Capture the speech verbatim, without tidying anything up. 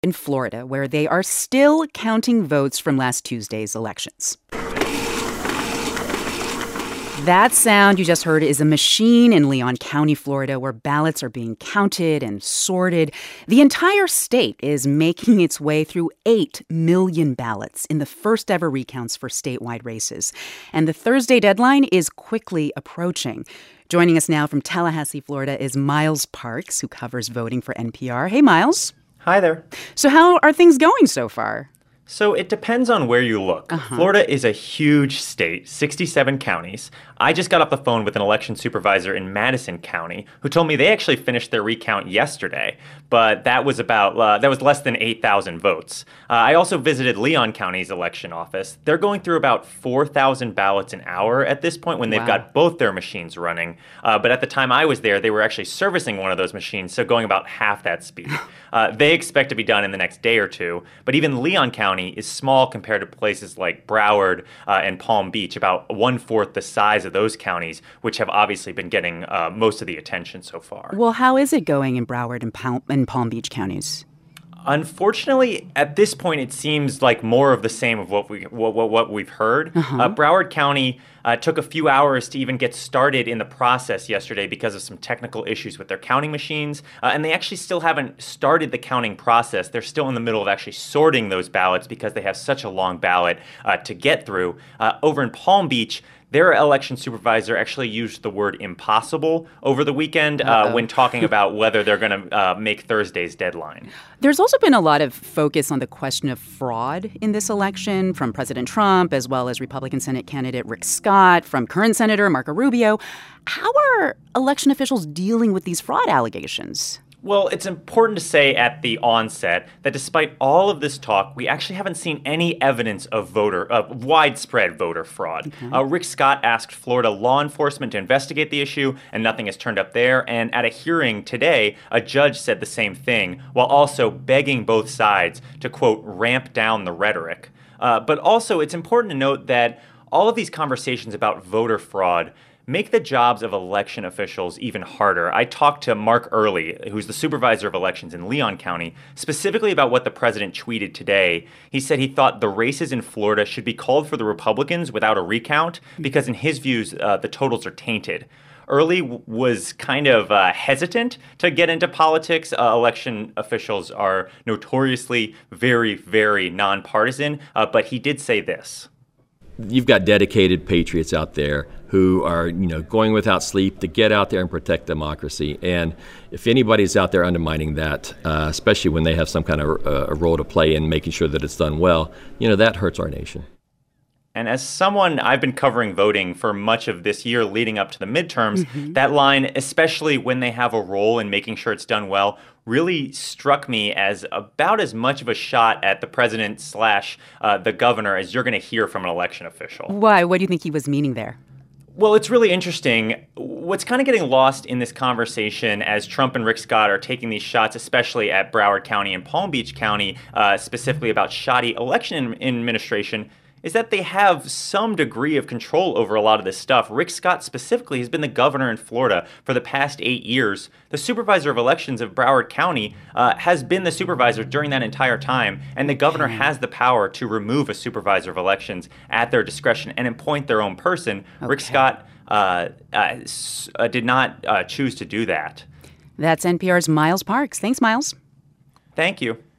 in Florida, where they are still counting votes from last Tuesday's elections. That sound you just heard is a machine in Leon County, Florida, where ballots are being counted and sorted. The entire state is making its way through eight million ballots in the first ever recounts for statewide races. And the Thursday deadline is quickly approaching. Joining us now from Tallahassee, Florida, is Miles Parks, who covers voting for N P R. Hey, Miles. Hi there. So how are things going so far? So it depends on where you look. Uh-huh. Florida is a huge state, sixty-seven counties. I just got off the phone with an election supervisor in Madison County who told me they actually finished their recount yesterday, but that was about uh, that was less than eight thousand votes. Uh, I also visited Leon County's election office. They're going through about four thousand ballots an hour at this point when they've wow. got both their machines running. Uh, but at the time I was there, they were actually servicing one of those machines, so going about half that speed. Uh, they expect to be done in the next day or two, but even Leon County is small compared to places like Broward uh, and Palm Beach, about one-fourth the size of those counties, which have obviously been getting uh, most of the attention so far. Well, how is it going in Broward and Palm, and Palm Beach counties? Unfortunately, at this point, it seems like more of the same of what we what what, what we've heard. Uh-huh. Uh, Broward County uh, took a few hours to even get started in the process yesterday because of some technical issues with their counting machines, uh, and they actually still haven't started the counting process. They're still in the middle of actually sorting those ballots because they have such a long ballot uh, to get through. Uh, over in Palm Beach, their election supervisor actually used the word impossible over the weekend uh, when talking about whether they're going to uh, make Thursday's deadline. There's also been a lot of focus on the question of fraud in this election from President Trump as well as Republican Senate candidate Rick Scott, from current Senator Marco Rubio. How are election officials dealing with these fraud allegations? Well, it's important to say at the onset that despite all of this talk, we actually haven't seen any evidence of voter of widespread voter fraud. Okay. Uh, Rick Scott asked Florida law enforcement to investigate the issue, and nothing has turned up there. And at a hearing today, a judge said the same thing, while also begging both sides to, quote, ramp down the rhetoric. Uh, but also, it's important to note that all of these conversations about voter fraud make the jobs of election officials even harder. I talked to Mark Early, who's the supervisor of elections in Leon County, specifically about what the president tweeted today. He said he thought the races in Florida should be called for the Republicans without a recount because, in his views, uh, the totals are tainted. Early w- was kind of uh, hesitant to get into politics. Uh, election officials are notoriously very, very nonpartisan, uh, but he did say this. You've got dedicated patriots out there who are, you know, going without sleep to get out there and protect democracy. And if anybody's out there undermining that, uh, especially when they have some kind of uh, a role to play in making sure that it's done well, you know, that hurts our nation. And as someone, I've been covering voting for much of this year leading up to the midterms, mm-hmm. that line, especially when they have a role in making sure it's done well, really struck me as about as much of a shot at the president slash uh, the governor as you're going to hear from an election official. Why? What do you think he was meaning there? Well, it's really interesting. What's kind of getting lost in this conversation as Trump and Rick Scott are taking these shots, especially at Broward County and Palm Beach County, uh, specifically about shoddy election administration, is that they have some degree of control over a lot of this stuff. Rick Scott specifically has been the governor in Florida for the past eight years. The supervisor of elections of Broward County uh, has been the supervisor during that entire time, and the governor has the power to remove a supervisor of elections at their discretion and appoint their own person. Okay. Rick Scott uh, uh, uh, did not uh, choose to do that. That's N P R's Miles Parks. Thanks, Miles. Thank you.